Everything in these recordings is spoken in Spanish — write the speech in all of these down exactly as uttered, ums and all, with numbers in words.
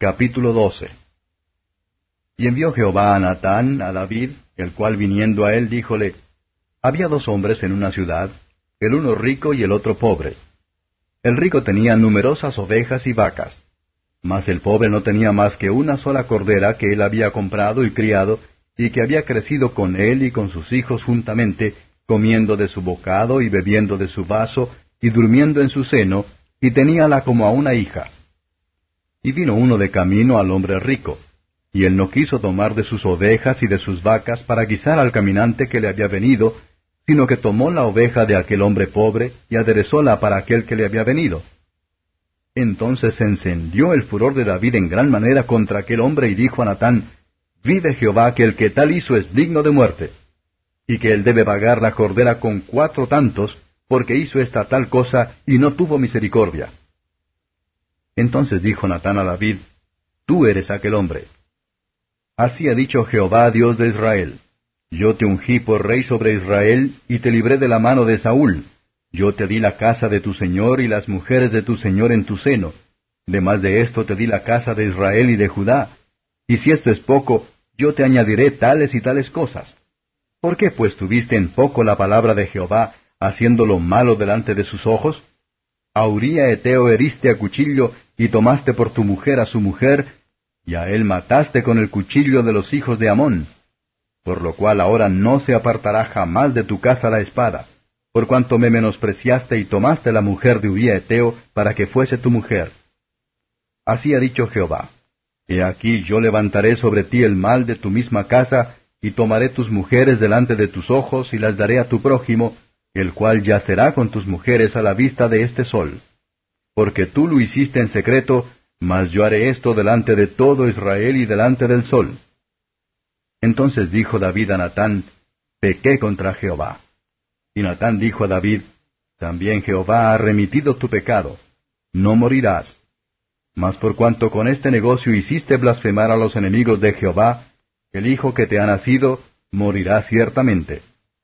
Capítulo doce. Y envió Jehová a Natán a David, el cual viniendo a él díjole, Había dos hombres en una ciudad, el uno rico y el otro pobre. El rico tenía numerosas ovejas y vacas, mas el pobre no tenía más que una sola cordera que él había comprado y criado, y que había crecido con él y con sus hijos juntamente, comiendo de su bocado y bebiendo de su vaso, y durmiendo en su seno, y teníala como a una hija. Y vino uno de camino al hombre rico, y él no quiso tomar de sus ovejas y de sus vacas para guisar al caminante que le había venido, sino que tomó la oveja de aquel hombre pobre y aderezóla para aquel que le había venido. Entonces se encendió el furor de David en gran manera contra aquel hombre y dijo a Natán, Vive Jehová que el que tal hizo es digno de muerte, y que él debe pagar la cordera con cuatro tantos, porque hizo esta tal cosa y no tuvo misericordia. Entonces dijo Natán a David, Tú eres aquel hombre. Así ha dicho Jehová, Dios de Israel, Yo te ungí por rey sobre Israel, y te libré de la mano de Saúl. Yo te di la casa de tu señor y las mujeres de tu señor en tu seno. Demás de esto te di la casa de Israel y de Judá. Y si esto es poco, yo te añadiré tales y tales cosas. ¿Por qué pues tuviste en poco la palabra de Jehová, haciendo lo malo delante de sus ojos? A Uría Eteo heriste a cuchillo, y tomaste por tu mujer a su mujer, y a él mataste con el cuchillo de los hijos de Amón. Por lo cual ahora no se apartará jamás de tu casa la espada, por cuanto me menospreciaste y tomaste la mujer de Uría Eteo para que fuese tu mujer. Así ha dicho Jehová, He aquí yo levantaré sobre ti el mal de tu misma casa, y tomaré tus mujeres delante de tus ojos, y las daré a tu prójimo, el cual yacerá con tus mujeres a la vista de este sol. Porque tú lo hiciste en secreto, mas yo haré esto delante de todo Israel y delante del sol. Entonces dijo David a Natán, Pequé contra Jehová. Y Natán dijo a David, También Jehová ha remitido tu pecado, no morirás. Mas por cuanto con este negocio hiciste blasfemar a los enemigos de Jehová, el hijo que te ha nacido morirá ciertamente.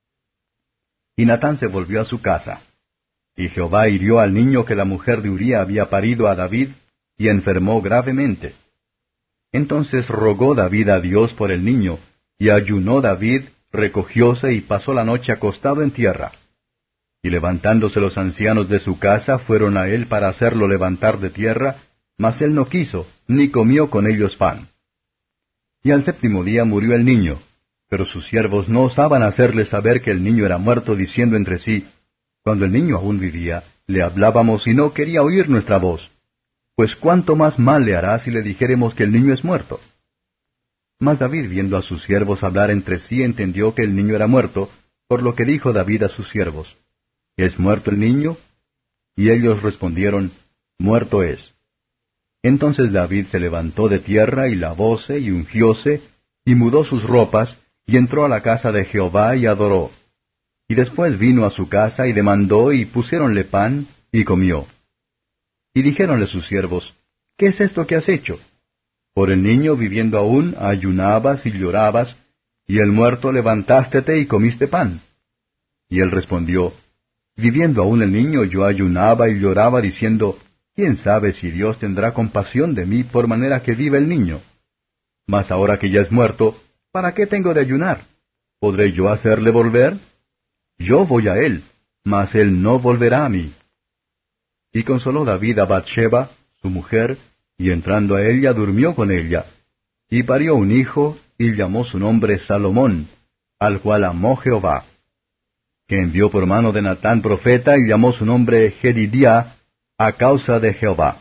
Y Natán se volvió a su casa. Y Jehová hirió al niño que la mujer de Uría había parido a David, y enfermó gravemente. Entonces rogó David a Dios por el niño, y ayunó David, recogióse y pasó la noche acostado en tierra. Y levantándose los ancianos de su casa fueron a él para hacerlo levantar de tierra, mas él no quiso, ni comió con ellos pan. Y al séptimo día murió el niño, pero sus siervos no osaban hacerle saber que el niño era muerto, diciendo entre sí, Cuando el niño aún vivía, le hablábamos y no quería oír nuestra voz. Pues cuánto más mal le hará si le dijéremos que el niño es muerto. Mas David, viendo a sus siervos hablar entre sí, entendió que el niño era muerto, por lo que dijo David a sus siervos, ¿Es muerto el niño? Y ellos respondieron, Muerto es. Entonces David se levantó de tierra, y lavóse, y ungióse, y mudó sus ropas, y entró a la casa de Jehová, y adoró. Y después vino a su casa, y demandó, y pusiéronle pan, y comió. Y dijéronle sus siervos, ¿Qué es esto que has hecho? Por el niño viviendo aún, ayunabas y llorabas, y el muerto levantástete y comiste pan. Y él respondió, Viviendo aún el niño, yo ayunaba y lloraba, diciendo, ¿Quién sabe si Dios tendrá compasión de mí por manera que viva el niño? Mas ahora que ya es muerto, ¿para qué tengo de ayunar? ¿Podré yo hacerle volver? Yo voy a él, mas él no volverá a mí. Y consoló David a Bathsheba, su mujer, y entrando a ella durmió con ella, y parió un hijo, y llamó su nombre Salomón, al cual amó Jehová, que envió por mano de Natán profeta, y llamó su nombre Jedidiah, a causa de Jehová.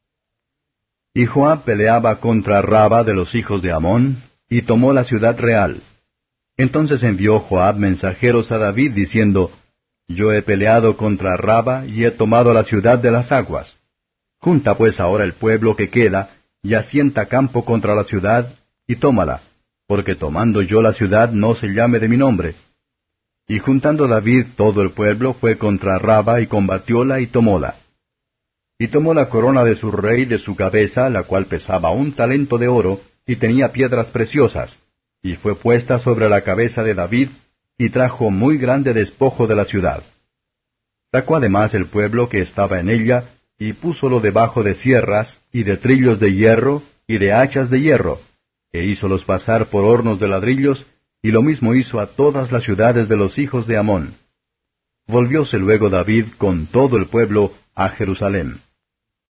Y Joab peleaba contra Raba de los hijos de Amón, y tomó la ciudad real. Entonces envió Joab mensajeros a David, diciendo, Yo he peleado contra Raba, y he tomado la ciudad de las aguas. Junta pues ahora el pueblo que queda, y asienta campo contra la ciudad, y tómala, porque tomando yo la ciudad no se llame de mi nombre. Y juntando David todo el pueblo, fue contra Raba, y combatióla, y tomóla. Y tomó la corona de su rey de su cabeza, la cual pesaba un talento de oro, y tenía piedras preciosas, y fue puesta sobre la cabeza de David, y trajo muy grande despojo de la ciudad. Sacó además el pueblo que estaba en ella, y púsolo debajo de sierras, y de trillos de hierro, y de hachas de hierro, e hízolos pasar por hornos de ladrillos, y lo mismo hizo a todas las ciudades de los hijos de Amón. Volvióse luego David con todo el pueblo a Jerusalem.